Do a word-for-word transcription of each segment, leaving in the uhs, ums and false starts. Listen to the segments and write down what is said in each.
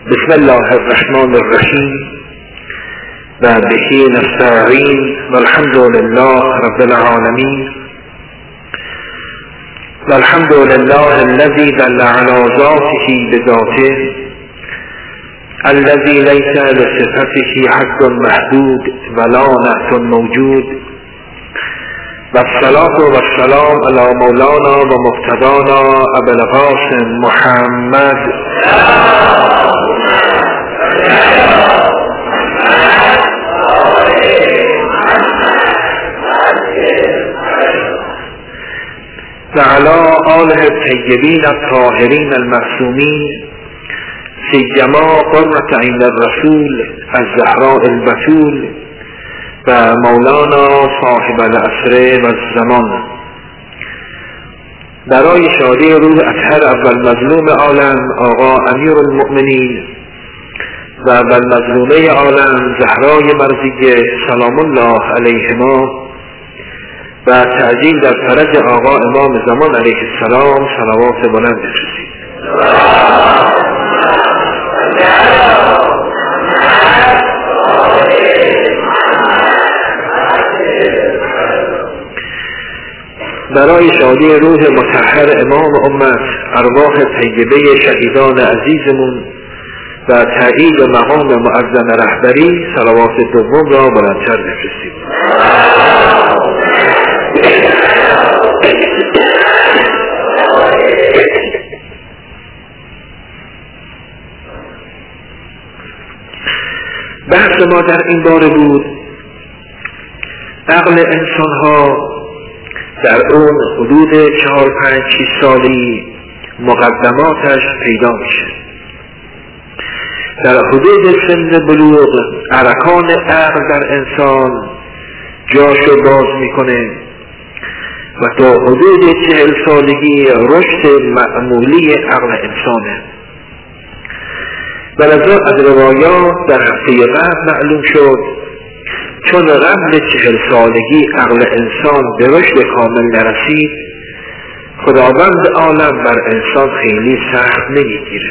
بسم الله الرحمن الرحیم و به نستعین و الحمد لله رب العالمین و الحمد لله الذي دل على ذاته بذاته الذي ليس لصفته حد محدود ولا نعت موجود والصلاة والسلام على مولانا و مقتدانا ابو القاسم محمد و علی آله الطیبین الطاهرین المعصومین سیما قرة عین الرسول الزهراء البتول و مولانا صاحب العصر و الزمان. برای شادی روح اطهر اول مظلوم عالم آقا امیر المؤمنین و اول مظلومه عالم زهرای مرضیه سلام الله علیهما و تعجیل در فرج آقا امام زمان علیه السلام صلوات بلند بفرستید. برای شادی روح مطهر امام امت ارواح طیبه شهیدان عزیزمون و تأیید مقام معظم رهبری صلوات دوم را بلندتر بفرستید. بحث ما در این باره بود عقل انسان ها در اون حدود چهار پنج شش سالی مقدماتش پیدا میشه. در حدود سن بلوغ ارکان عقل در انسان جاشو باز میکنه و تا حدود چهل سالگی رشد معمولی عقل انسانه. ولذا از روایات در هفته قبل معلوم شد چون قبل چهل سالگی عقل انسان به رشد کامل نرسید خداوند عالم بر انسان خیلی سخت نمیگیره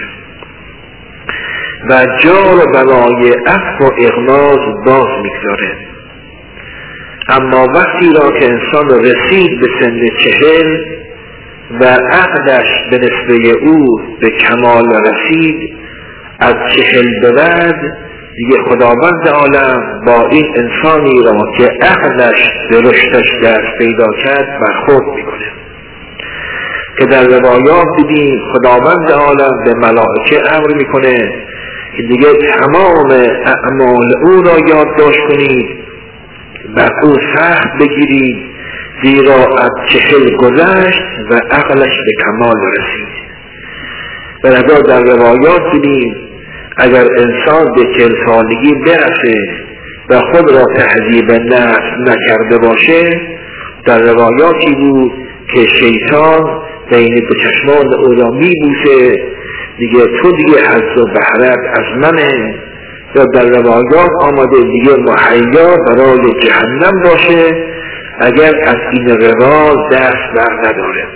و جار برای عفو و اغماض باز میگذاره. اما وقتی را که انسان رسید به سن چهل و عقلش به نسبه او به کمال رسید از چهل به بعد دیگه خداوند عالم با این انسانی را که عقلش به رشدش دست پیدا کرد برخورد میکنه که در روایات دیدیم خداوند عالم به ملائکه امر میکنه که دیگه تمام اعمال او را یادداشت کنید بر او سخت بگیرید زیرا از چهل گذشت و عقلش به کمال رسید. و لذا در روایات دیدیم اگر انسان به چهل سالگی برسه و خود را تهذیب نفس نکرده باشه در روایاتی بود که شیطان بین دو چشمان او را میبوسه دیگه تو دیگه حظ و بهرت از منه. یا در روایات آمده دیگه محیا برای جهنم باشه اگر از این رواز دست بر نداره.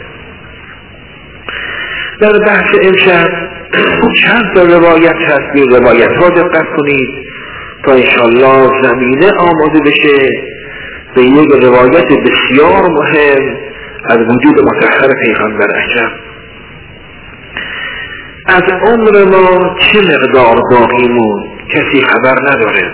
در بحث امشب چند تا روایت هست به روایت ها دقت کنید تا انشالله زمینه آماده بشه به یک روایت بسیار مهم از وجود مطهر پیغمبر اکرم. از عمر ما چه مقدار باقی موند کسی خبر نداره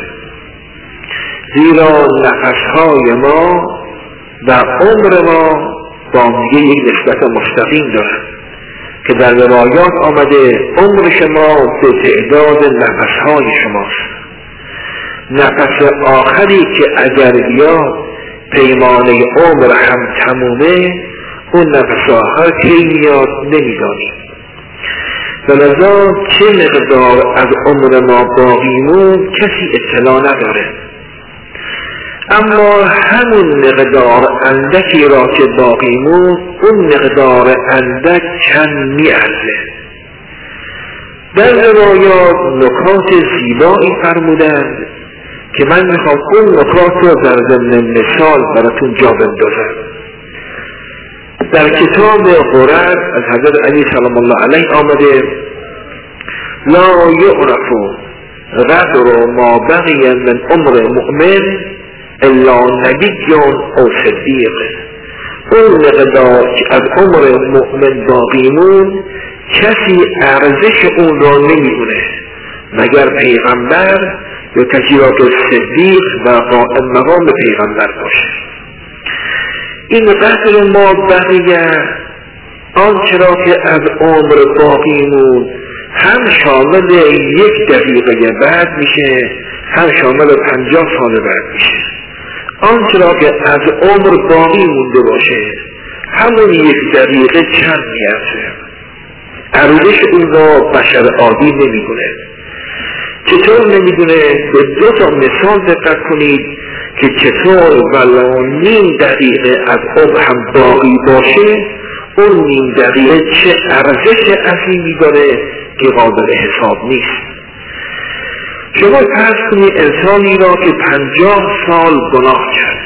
زیرا نفسهای ما و عمر ما با دیگه یک نسبت مستقیم داره که در روایات آمده عمر شما به تعداد نفسهای شماست. نفس آخری که اگر بیاد پیمانه عمر هم تمومه اون نفس آخر کی میاد نمیدانیم. ولذا چه مقدار از عمر ما باقی موند کسی اطلاع نداره. اما همون مقدار اندکی را که باقی موند اون مقدار اندک چند میارزه. در روایات نکات زیبایی فرمودند که من میخوام اون نکات رو در ضمن مثال براتون جا بندازم. در کتاب قرآن از حضرت علی سلام الله علیه آمده لا یعرف قدر ما بقی من عمر مؤمن الا نبی او صدیق. اون مقدار که از عمر مؤمن باقی مون کسی ارزش اون را نمیدونه مگر پیغمبر یا کسی را که صدیق و قائم مقام پیغمبر باشه. این قدر ما بقیه آنچه را که از عمر باقی مون هم شامل یک دقیقه بعد میشه، هم شامل پنجاه سال بعد میشه. آنچه را که از عمر باقی مونده باشه همون یک دقیقه چند میارزه. ارزش اون را بشر عادی نمیدونه. چطور نمیدونه؟ به دو تا مثال دقت کنید که چطور ولو نیم دقیقه از عمر هم باقی باشه اون نیم دقیقه چه ارزش عظیمی داره که قابل حساب نیست. شما فرض کنید انسانی را که پنجاه سال گناه کرد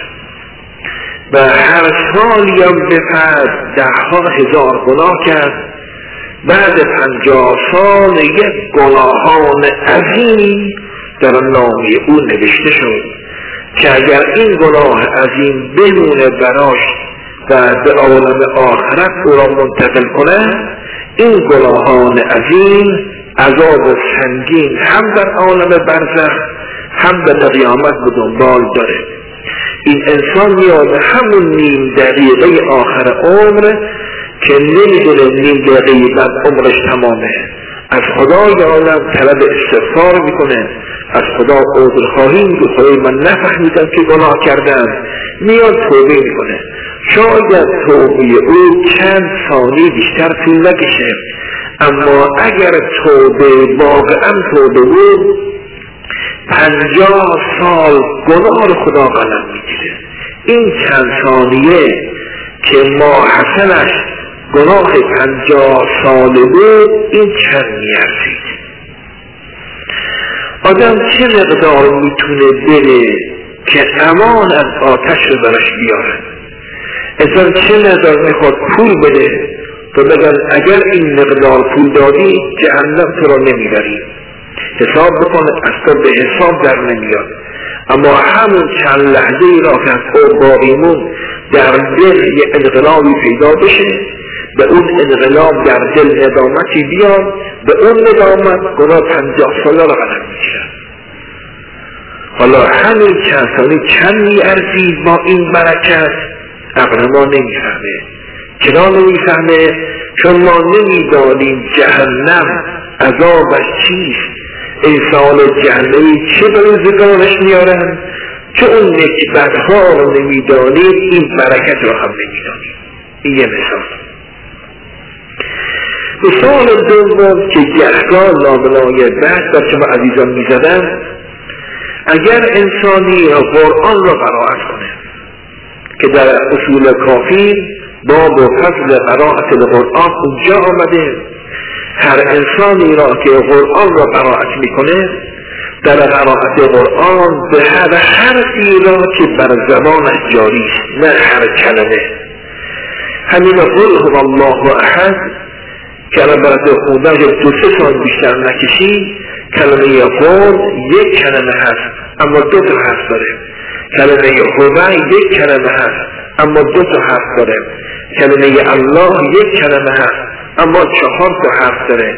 و هر سالی هم به فرض ده ها هزار گناه کرد، بعد پنجاه سال یک گناهان عظیم در نامه او نوشته شد که اگر این گناه عظیم بمونه براش و به عالم آخرت او را منتقل کنه، این گناهان عظیم عذاب سنگین هم در عالم برزخ هم در قیامت به دنبال داره. این انسان یاد همون نیم دقیقه آخر عمر که نمیدونه نیم دقیقه بعد عمرش تمامه، از خدای عالم طلب استغفار میکنه، از خدا عذرخواهی میکنه، خدای من نفهمیدم که گناه کردم، میاد توبه میکنه. شاید توبه او چند ثانیه بیشتر طول نکشه، اما اگر توبه واقعا توبه بود پنجاه سال گناه رو خدا قلم میگیره. این چند ثانیه که ما حسنش گناه پنجاه ساله بود این چند میارزید. آدم چه مقدار میتونه بره که امان از آتش رو برش بیاره؟ انسان چه مقدار میخواد پول بده تو بگن اگر این مقدار پول دادی جهنم تو را نمیبری؟ حساب بکنه اصلا به حساب در نمیاد. اما همون چند لحظه ای را که از او باقیمون در دل یه انقلابی پیدا بشه، به اون انقلاب در دل ندامتی بیاد، به اون ندامت گناه پنجاه ساله را قلم میگیرن. حالا همین چند سالی چند میارزی با این برکت؟ عقل ما نمیفهمه. چرا نمیفهمه؟ چون ما نمیدانیم جهنم عذابش چیست، انسان جهنمی چه به روزگارش میارن. چون اون نکبتها رو نمیدانیم این برکت رو هم نمیدانیم. این یه مثال. مثال دوم که گهگاه لابلای بحث در شما عزیزان میزدن، اگر انسانی قرآن را قرائت کنه که در اصول کافی باب و فضل قرائت القرآن اونجا آمده، هر انسانی را که قرآن را قرائت میکنه در قرائت قرآن به هر حرفی را که بر زبانش جاری است، نه هر کلمه. همین قل هو الله احد کلمه برای خوندن دو سه سال بیشتر نکشید. کلمه قل یک کلمه هست اما دو تا حرف داره. کلمه خدا یک کلمه هست اما دو تا حرف داره. کلمه الله یک کلمه هست اما چهار تا حرف داره.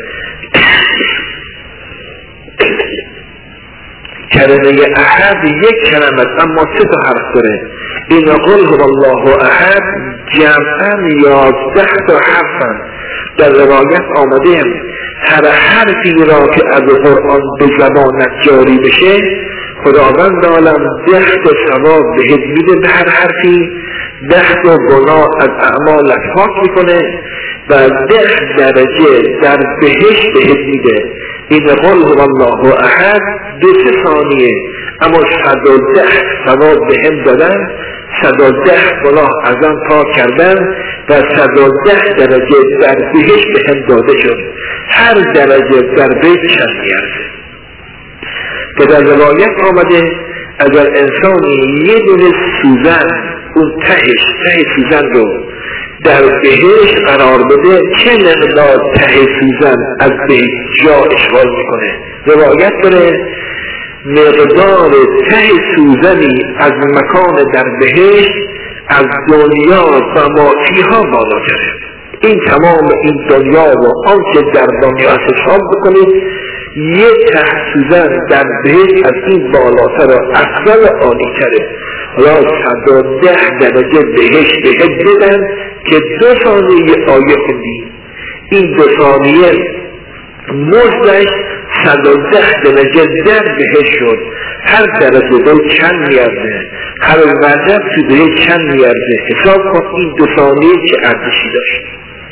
کلمه احد یک کلمه اما سه تا حرف داره. این قل هو الله احد جمعا یازده تا حرفن. در روایت آمده هر حرفی را که از قرآن به زبانت جاری بشه خداوند عالم ده تا ثواب بهت میده به هر حرفی، ده تا گناه از اعمالت پاک میکنه و ده درجه در بهشت بهت میده. این قل هو الله احد دو سه ثانیه اما صد و ده ثواب به هم دادن، صد و ده گناه ازم پاک کردن و صد و ده درجه در بهشت به هم داده شد. هر درجه در بهشت چند میارزه. که در روایت آمده اگر انسانی یه دونه سوزن اون تهش ته سوزن رو در بهشت قرار بده چه مقدار ته سوزن از بهشت جا اشغال میکنه. روایت داره مقدار ته سوزنی از مکان در بهشت از دنیا و ما فیها بالاتره. این تمام این دنیا و آنچه در دنیا حساب بکنید یک ته سوزن در بهشت از این بالاتر و افضل عالی تره. را صد و ده درجه بهشت بهت بدن که دو ثانیه آیه خوندی، این دو ثانیه مزدش صد و ده درجه در بهشت شد. هر درجه دو چند میارده، هر وجب تو بهشت چند میارده. حساب کن این دو ثانیه چه ارزشی داشت.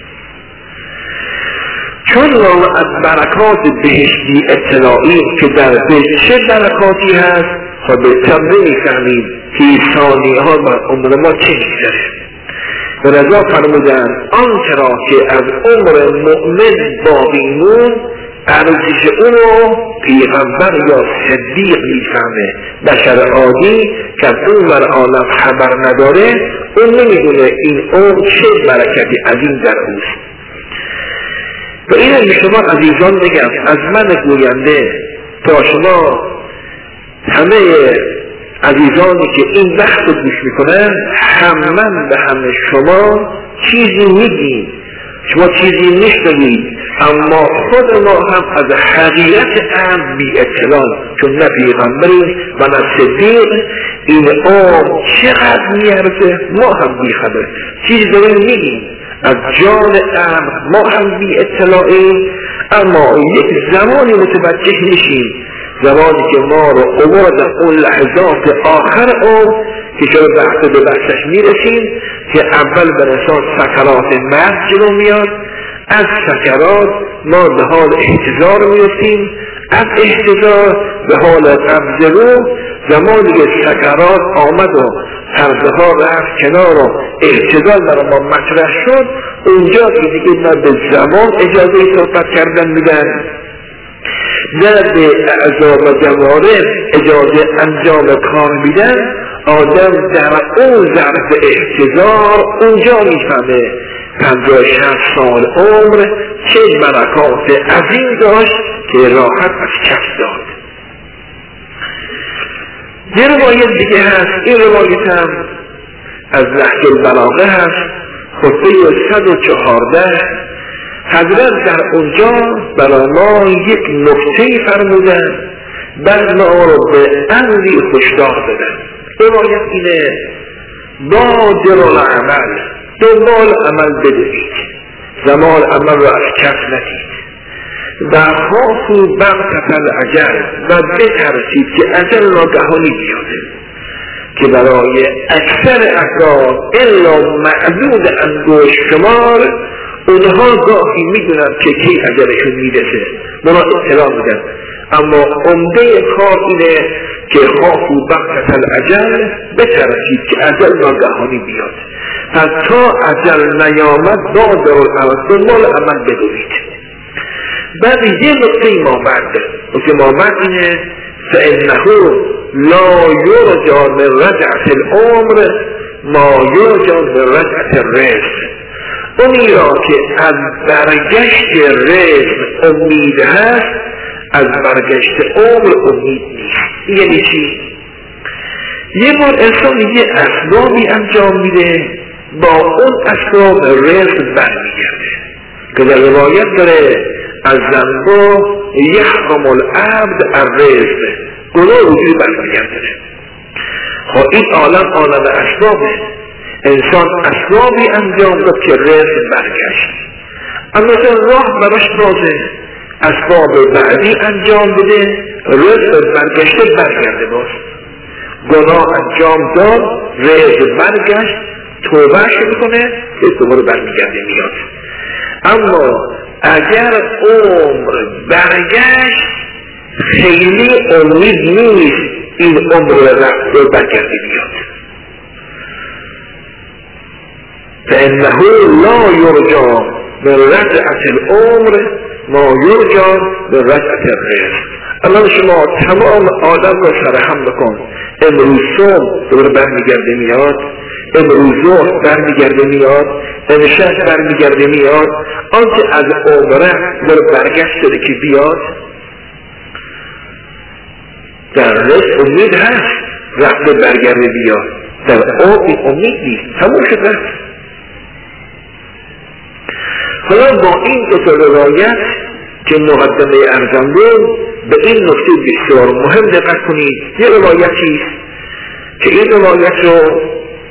چون ما از برکات بهشتی اطلاعی که در بهشت چه برکاتی هست خب به تبه میفهمید که ثانیه ها بر عمر ما چه میگذره. و رضا فرمودن آنچه را که از عمر مؤمن باقی مون ارزش اون رو پیغمبر یا صدیق میفهمه. بشر عادی که از اون بر عالم خبر نداره اون نمیدونه این عمر چه برکتی عظیم در اوست. و این از شما عزیزان بگم از من گوینده تا شما همه عزیزانی که این بحث رو گوش میکنن همه به همه شما چیزی میگیم، شما چیزی نشنوید، اما خود ما هم از حقیقت امر بی اطلاع، چون نه پیغمبری و نه صدیق این عمر چقدر میارزه ما هم بی خبر چیزی داریم میگیم از جان امر ما هم بی اطلاعی، اما یک زمانی متوجه میشیم، زمانی که ما رو عمر در اون لحظات آخر عمر که چرا بحث به بحثش میرسیم که اول به انسان سکرات مرگ جلو میاد، از سکرات ما به حال احتضار میرسیم، از احتضار به حال قبض روح. زمانی که سکرات آمد و پرده ها رفت کنار و احتضار برای ما مطرح شد، اونجا که دیگه ما به زمان اجازه صحبت کردن میدن، نه به اعضا و جوارح اجازه انجام کار میدن. آدم در اون ظرف احتضار اونجا میفهمه پنجاه شصت سال عمر چه برکات عظیم داشت که راحت از کف داد. یه روایت دیگه هست، این روایت هم از نهج البلاغه هست، خطبه صد و چهارده. حضرت در اونجا برای ما یک نکته فرمودن، بعد ما رو به امری هشدار دادن. روایت اینه بادر العمل، دنبال عمل بدوید، زمان عمل رو از کف ندید. در خافوا بغتة الأجل و بترسید که اجل ناگهانی بیاده که برای اکثر افراد الا معدود انگشت شمار اونها گاهی میدونن که کی اجلشون میرسه، اونا اطلاع میدن، اما عمده کار اینه که خافوا بغتة الأجل بترسید که اجل ناگهانی بیاد. پس تا اجل نیامد بادر العمل، دنبال عمل بدوید. بعد یه نقطه ما برده که ما برد اینه فإنه لا یرجع من رجعة العمر ما یرجع من رجعة الرزق. اونی را که از برگشت رزق امید هست از برگشت عمر امید نیست. یعنی چی؟ یه بار انسان یه اسبابی انجام میده، با اون اسباب رزق برمیگرده که در روایت داره از ذنبه یحرم العبد الرزق، گناه وجود برمیگرده. خب این عالم عالم اسبابه، انسان اسبابی انجام داد که رزق برگشت، اما چون راه براش بازه اسباب بعدی انجام بده رزق برگشته برگرده. باز گناه انجام داد رزق برگشت، توبهش میکنه که دوباره برمیگرده میاد. اما اگر عمر برگشت خیلی امید نیست این عمر رفت برگرده بیاد. فإنه لا یرجع من رجعة العمر ما یرجع من رجعة الرزق. الان شما تمام آدم رو سرهم بکن، امروز صبح دوباره برمیگرده میاد، امروز برمیگرده میاد، امشب برمیگرده میاد، آنچه از عمره داره برگشت داره که بیاد. در رزق امید هست رفته برگرده بیاد، در آب امید نیست، تموم شد رفت. حالا با این دو تا روایت که مقدمه ارزم بود به این نکته بسیار مهم دقت کنید. یه روایتی است که این روایت رو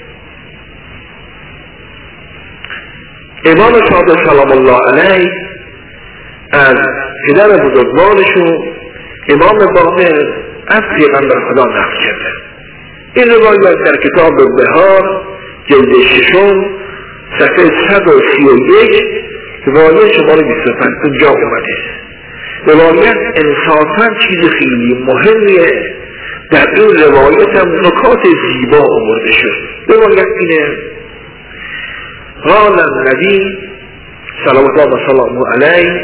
امام صادق سلام الله علیه از پدر بزرگوارشون امام باقر از پیغمبر خدا نقل کرده. این روایت در کتاب بهار جلد ششم صفحه صد و سی و یک روایت شماره بیست و پنج اونجا اومده. روایت انصافاً چیز خیلی مهمیه. در این روایت هم نکات زیبا آورده شد. روایت اینه: قال النبی صلوات الله و سلامه علیه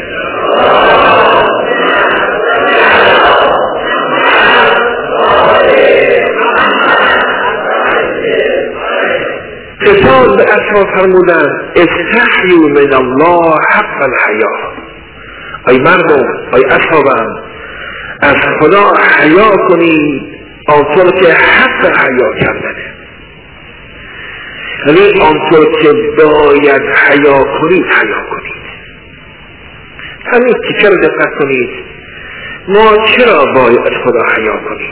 خطاب به اصحاب فرمودن استحیوا من الله حق الحیا. ای مردم، ای اصحابم، از خدا حیا کنید آنطور که حق حیا کردنه، یعنی آنطور که باید حیا کنید حیا کنید. همین که چرا دقت کنید ما چرا باید از خدا حیا کنیم؟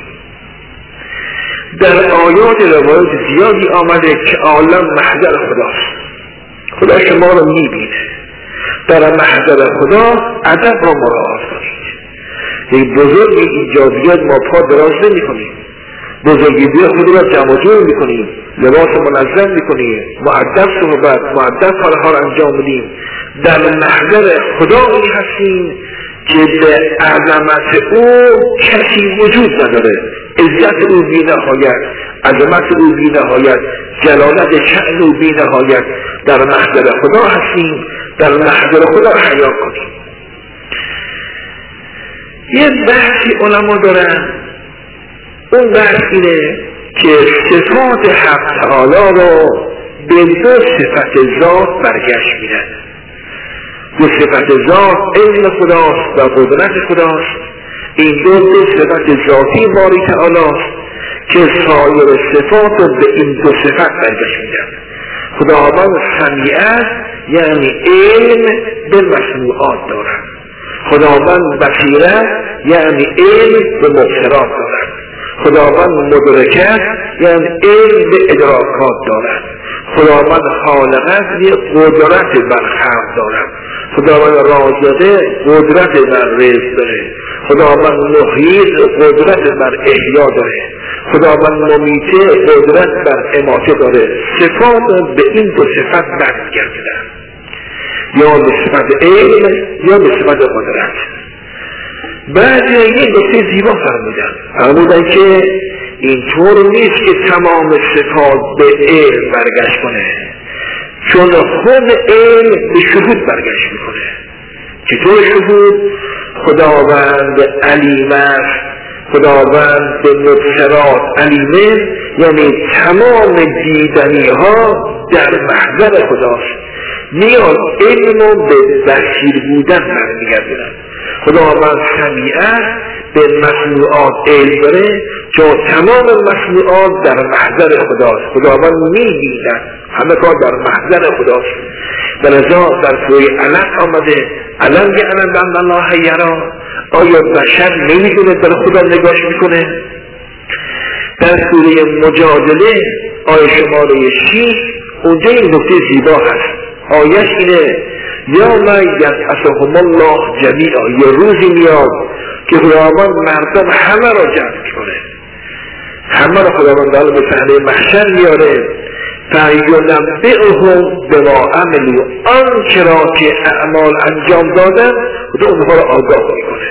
در آیات روایات زیادی آمده که عالم محضر خداست، خدا شما رو میبینه. در محضر خدا ادب رو مراعات کنید. یک بزرگ اینجا بیاد ما پا دراز نمی کنیم، بزرگی بیاد خود را جمع جور می کنیم، لباس منظم می کنیم، مؤدب صحبت مؤدب کارها را انجام بدیم. در محضر خدا می هستیم که به عظمت او کسی وجود نداره، عزت او بی نهایت، عظمت او بی نهایت، جلالت شأن او بی نهایت. در محضر خدا هستیم، در محضر خدا حیا کنیم. یه بحثی علما دارن، اون بحث اینه که صفات حق تعالی رو به دو صفت ذات برگشت میدن. دو صفت ذات علم خداست و قدرت خداست. این دو دو صفت ذاتی باری تعالی است که سایر صفات رو به این دو صفت برگشت میدن. خداوند سمیع است، یعنی علم به مسموعات دارد. خداوند بصیر است، یعنی علم به مبصرات دارد. خداوند مدرک است، یعنی علم به ادراکات دارد. خداوند خالق است، یعنی قدرت بر خلق دارد. خداوند رازقه، قدرت بر رزق داره. خداوند محیط، قدرت بر احیا داره. خداوند ممیته، قدرت بر اماته داره. صفات به این دو صفت برمیگردند، یا به صفت علم یا به صفت قدرت. بعضی این نکته زیبا فرمودن فرمودن که اینطور نیست که تمام صفات به علم برگشت کنه، چون خود علم به شهود برگشت میکنه. چطور شهود؟ خداوند علیم است، خداوند به مبصرات علیمه، یعنی تمام دیدنی ها در محضر خداست. میاد علم رو به بصیر بودن برمیگردن. خداوند سمیع است، به مسموعات علم داره، چون تمام مسموعات در محضر خداست. خداوند میبیند، همه کار در محضر خداست. در ازا در سوی علم آمده علم یعلم بأن الله یرا. آیا بشر نمیدونه در خدا نگاش میکنه؟ در سوره مجادله آیه شماره شش اونجا این نکته زیبا هست. آیش اینه: یا من یبعثهم الله جمیعا. یه روزی میاد که خداوند مردم همه را جمع کنه، همه را خداوند داره به صحنه محشر میاره. فینبئهم بما عملوا، آنچه را که اعمال انجام دادن خدا اونها را آگاه میکنه.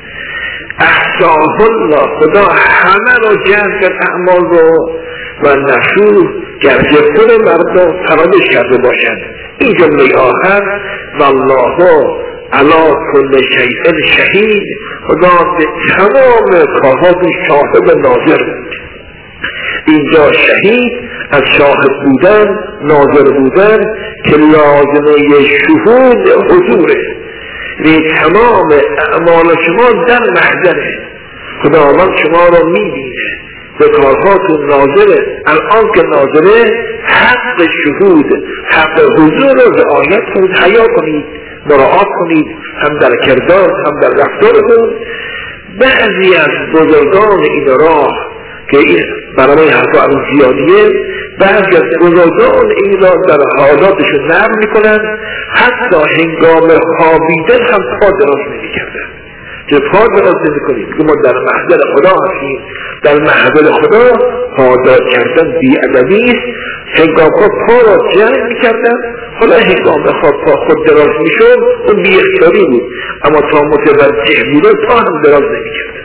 احصاه الله، خدا همه را جمع کرد اعمال رو و نسوه، گرچه خود مردم فراموش کرده باشند. این جمله آخر: والله علی کل شیء شهید، خدا به تمام کارها شاهد و ناظر بود. اینجا شهید از شاهد بودن، ناظر بودن که لازمه شهود حضوره. یعنی تمام اعمال شما در محضره، خداوند شما را میبینه، به کارهاتون ناظره. الان که ناظره حق شهود، حق حضور رو رعایت کنید، حیا کنید، مراعات کنید، هم در کردار هم در رفتارتون. بعضی از بزرگان این راه که برای حرفا الان زیادیه، بعضی از بزرگان این را در حالاتشون نرم میکنن، حتی هنگام خوابیدن هم پا دراز نمیکردن. که پا دراز نمی کنید که ما در محضر خدا هستیم، در محضر خدا پا دراز کردن بی‌ادبی است. هنگام خواب پا را جمع می کردن، حالا هنگام خواب پا خود دراز می شد اون بی اختیاری بود، اما تا متوجه بودن پا هم دراز نمی کردن.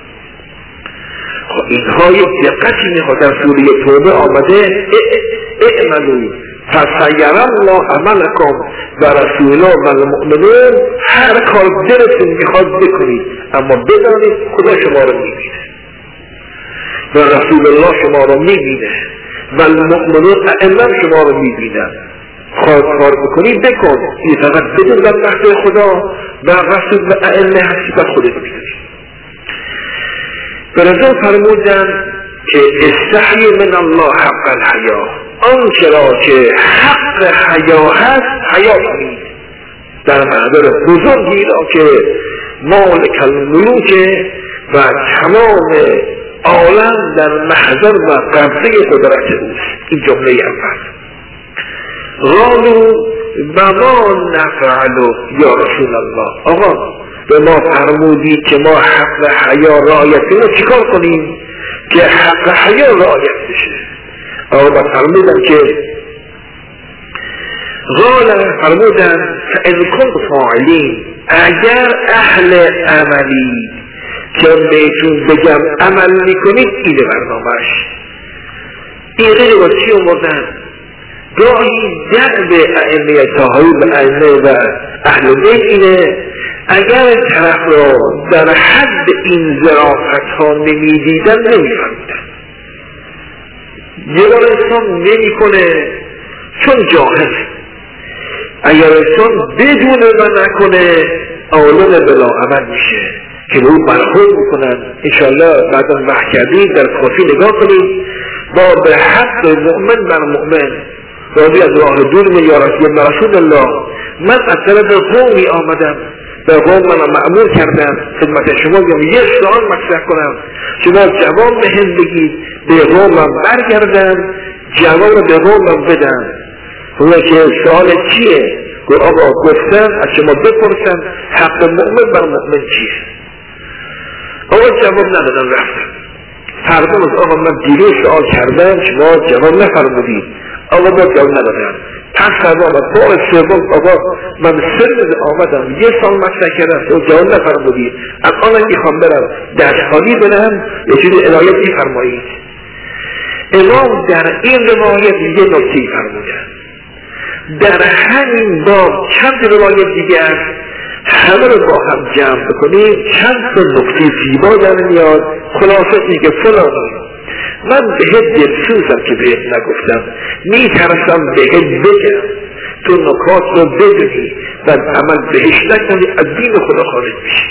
خب اینها یک دقتی می خود در سوره توبه آمده اعملوا فسیر الله عملکم و رسوله و المؤمنون. هر کار دلتون میخواد بکنید، اما بدانید خدا شما رو میبینه و رسول الله شما رو میبینه و المؤمنون ائمه شما رو میبینن. خواهد کار بکنید بکن، این فقط بدون در محضر خدا و رسول و ائمه هستی و خودت میدونید. برزا فرمودن که استحی من الله حق الحیا، آنچه را که حق حیا هست حیا کنید. در محضر بزرگی را که مالک الملوکه و تمام عالم در محضر و قبضه قدرت اوست. این جمله اول. قالوا و ما نفعل یا رسول الله، آقا به ما فرمودی که ما حق حیا رعایت کنیم، چیکار کنیم که حق حیا رعایت بشه؟ آقا فرمودن که قال فرمودن فإن كنتم فاعلین، اگر اهل عملی که بهتون بگم عمل میکنید اینه برنامهش. این غیر با چی اومدن؟ گاهی دعب ائمه طاهری و ائمه و اهل بیت اینه اگر طرف را در حد این ظرافت ها نمیدیدن نمیفهمیدن. یه بار انسان نمی کنه چون جاهل، اگر انسان بدونه و نکنه عالم بلا عمل میشه که به اون برخورد میکنن. انشاءالله بعدا بحث کردید در کافی نگاه کنید با به حق مؤمن بر مؤمن راضی از راه دور می یا رسول الله، من از طرف قومی آمدم به قوم من مأمور کردم خدمت شما بیام یک سوال مطرح کنم، شما جواب به هم بگید، به قومم برگردم جواب به قومم بدم. اونه که سوال چیه؟ گو آقا گفتن از شما بپرسن حق مؤمن بر مؤمن چیه؟ آقا جواب ندادن رفتن. فردا از آقا من دیروز سوال کردم شما جواب نفرمودید، آقا با جواب ندادن. پس فردا آمد بار سوم آقا من سر آمدم یه سال مطرح کردم تو جواب نفرمودید، الان میخوام برم دستخوانی بدم یه چیزی عنایت میفرمایید. امام در این روایت یه نکته فرمودن، در همین باب چند روایت دیگه است، همه رو با هم جمع بکنید چند تا نکته زیبا در میاد. خلاصه میگه فلانی من بهت دلسوزم که بهت نگفتم، میترسم بهت بگم تو نکات رو بدونی و عمل بهش نکنی از دین خدا خارج بشی،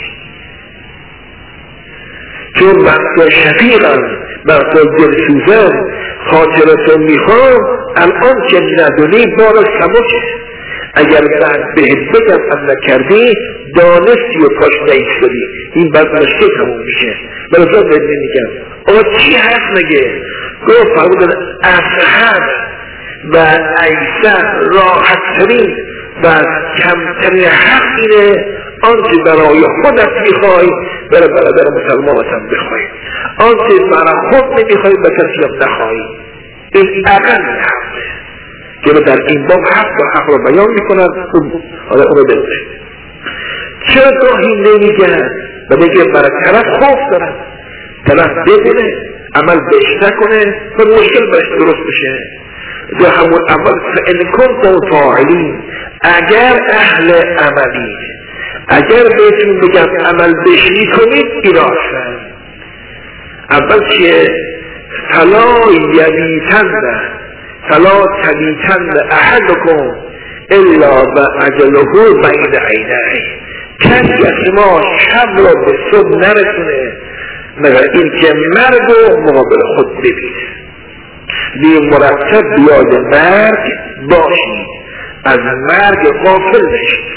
چون من تو شفیقم من تو دلسوزم خاطرتو میخوام الان که ندونی بار سبکه، اگر بعد بهت بگم هم نکردی دانستی و پاش نیستدی این بعد مشکل تموم میشه. برازا بهت نمیگم آقا چی هست مگه؟ گفت فرمودن اصحب و ایسر راحتترین و کمترین حق اینه آنچه برای خودت میخوای برای برادر مسلمانت هم بخوای، آنچه برای خود نمیخوای به کسی هم نخوای. این اقل حقه که در این باب حق و حق رو بیان میکنن. حالا اونو بده چرا گاهی نمیگن و میگه برای طرف خوف دارن، طرف ببینه عمل بهش نکنه و مشکل برش درست بشه. دو همون اول فإن کنتم فاعلین، اگر اهل عملی اگر بهتون بگم عمل بهش میکنید ایراشن. اول چیه؟ فلا یبیتن فلا تبیتن احدکم الا بعجله بین عینیه. کسی از شما شب را به صبح نرسونه مگر این که مرگ رو مقابل خود ببینه. بی مرتب بیاد مرگ باشید، از مرگ غافل نشید.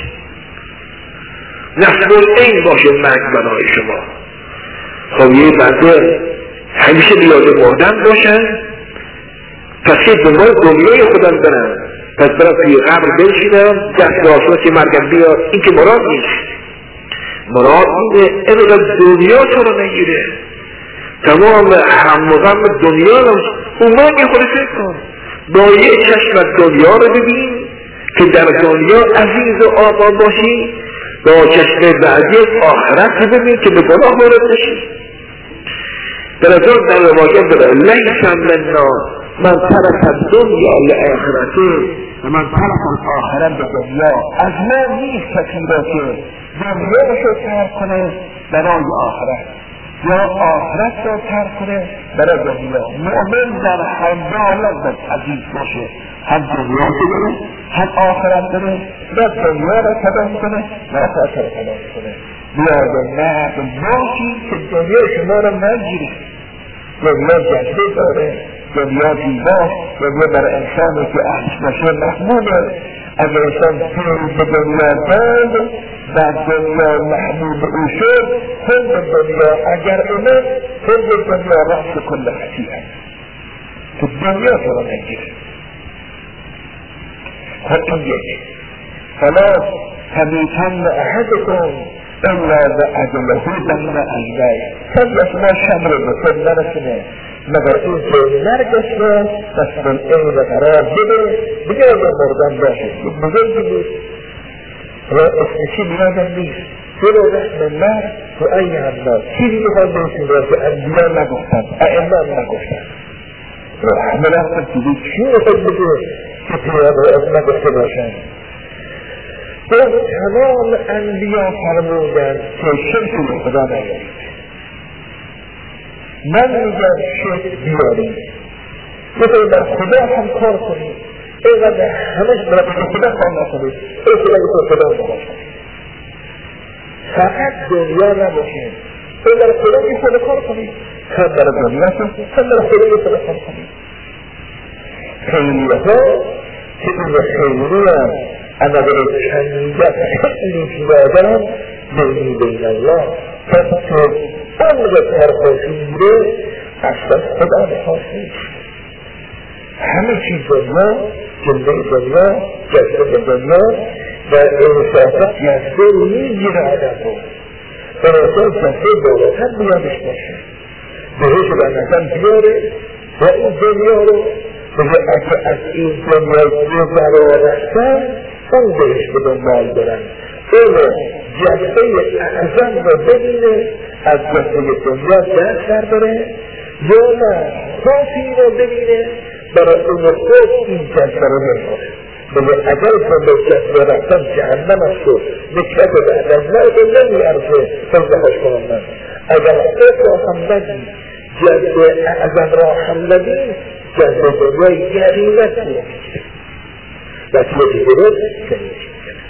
نصب العین باشه مرگ برای شما. خب یه بنده همیشه بیاد مردن باشن، پس یه دنبال دنیای خودم برن، پس برم توی قبر بنشینم دست آسان که مرگم بیاد. این که مراد نیست. مراد اینه اینقدر دنیا تو رو نگیره، تمام هم و غم دنیا رو اون مرگ خود فکر کن. با یه چشم دنیا رو ببین که در دنیا عزیز و آباد باشی، با چشم بعدی آخرت رو ببین که به گناه وارد نشی. در ازار در روایت داره لیس منا من ترک الدنیا لآخرته و من ترک الاخره به دنیا. از ما نیست کسی را که دنیا رو ترک کنه برای آخرت یا آخرت را ترک کنه برای دنیا. مؤمن در هر حال باید عزیز باشه، هم دنیا رو داره هم آخرت داره، و دنیا را تباه کنه و آخرت را تباه کنه. بیاد مرد باشی که دنیا شما را نگیره. دنیا جذبه داره، دنیا دیواست، دنیا برای انسانی که اهلش باشه محموده. اگر انسان پیر به دنیا داد و دنیا محمود او شد، خود دنیا اگر اومد خود دنیا رأس کل خطیئه تو دنیا تو را نگیره. خب این یک فلا تبیتن احدکم الا بعجله بین عینیه. کسی از ما شب رو به خود نرسونه مگر این که مرگش رو نصب العین قرار بده. دیگه از مردن باشه بزرگی بود و اسمشی بیادم نیست. چرا رحم مرگ تو ای همنا چیزی میخواد باشیم را که انبیا نگفتن، ائمه نگفتن. رحم مرگ چیزی چی میخواد بگه که پیاده از نگفته باشن. و تمام انبیا فرمودن که شرک به خدا نیارید. من میگم شرک بیارید، مثل در خدا هم کار کنید، اینقدر همش برای خدا کار نکنید، این خدا یه خدا نباشد. فقط دنیا نباشید، این در خدا یه خدا کار کنید، هم در دنیا هم در خدا یه خدا کار کنید. خیلی ها که این خیلی هم انا برای چندیت خیلی پیادم بینی بین الله پس که امر ترخوشیره اصلا خدا بخواست نیست. همه چیز دنیا، جنبه دنیا، جذبه دنیا و انصافت جذبه میگیره آدم رو و انسان جذبه دولتت بیادش باشه بهش رو برنسان بیاره و این دنیا رو بگه اگه از این دنیا رو رفتن اون بهش به دنبال برن. اون جذبه اعظم رو ببینه از جذبه دنیا دست بر بره یا نه خوفی رو ببینه برای اون خوف این جذبه رو نمونه. بگه اگر من به جذبه رفتم جهنم است و نکت بعد از مرد نمی ارزه فرزخش کنم من. اگر خوف را هم نگی جذبه اعظم را هم نگی جذبه دنیای گریمت رو و توی درست کنید.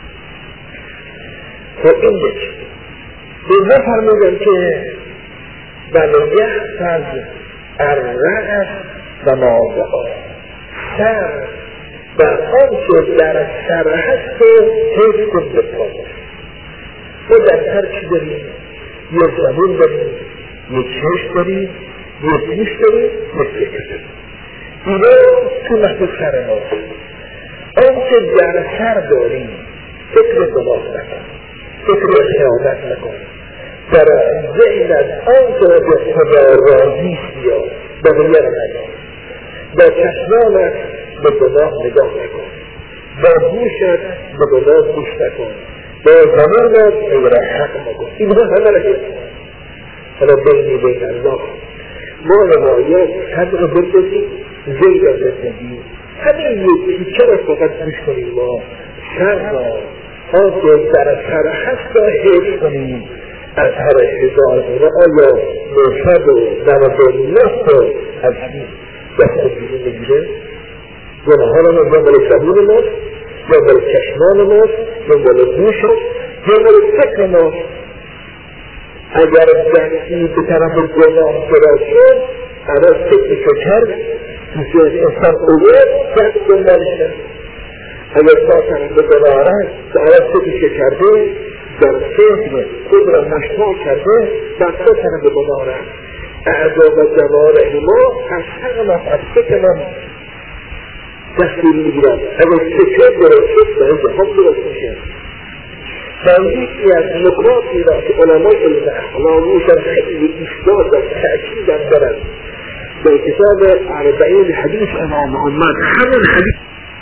خب این یک دوزه فرمودن که بله یحفظ الرأس و ماضعه سر و آنچه در سر هست و حیث کن بپاید. و در سر چی داریم؟ یه زمین داریم، یه چشم داریم، یه گوش داریم، یه فکر داریم. اینا تو محبوب سر ماست. آنچه در سر داریم فکر گناه نکن، فکر خیانت نکن، در ذهن از آنچه به خدا راضی بیا بقیه را نگاه، با چشمانت به گناه نگاه نکن، با گوشت به گناه گوش نکن، با زمانت غیر حق نکن. اینها همه را حفظ کن. حالا بینی بین الله ما روایات صدر رو بردازیم، زیر را بردازیم، همین یک تیکه را فقط گوش کنیم. ما سر را آنکه در سر هست را حفظ کنیم از هر هزار و آیا مرشد و نوزالله و از همین دست از بیرون بگیره، گناه ها رو دنبال زبون ماست، دنبال چشمان ماست، دنبال گوش هست، دنبال فکر ماست. اگر دستی به طرف گناه دراز شد، اما فکرشو کرد، مثل انسان اوه دست دنبالش کرد. اگر با طرف گناه رفت، اما فکرشو کرده، در فکر خود را مشمول کرده، در دو طرف گناه رفت. اعضا و جوارح ما از هر ما از فکر ما دستور میگیرد. اگر فکر درست شد، در جهان درست میشه. و یکی از نکاتی را که علمای علم اخلاقی در خیلی ایستاد و تأکید دارند در کتاب اربعین حدیث امام محمد، همون حدیث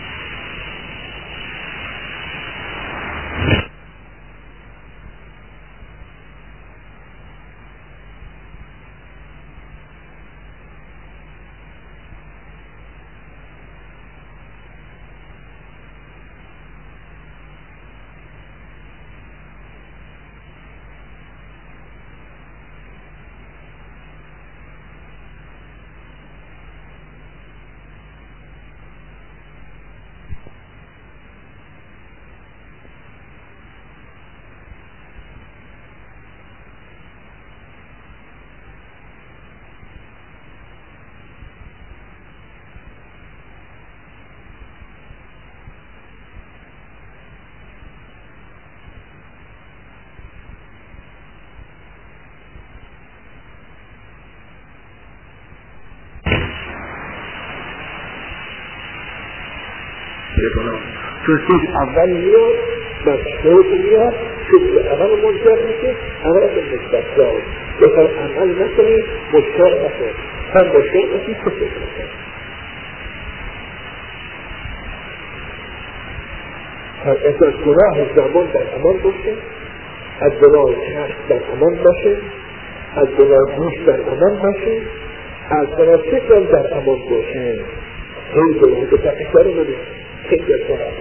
چون چیز اول میاد بر شروع میاد چیز به عمل منجر میشه، عمل به نسبت دار بخواه عمل نکنی مشکل نکنی هم مشکل نکنی کسی نکنی. از گناه زمان در امان باشه، از گناه چشم در امان باشه، از گناه گوش در امان باشه، از گناه فکر در امان باشه. خیلی گناه به تقیقه رو بده خیلی گناه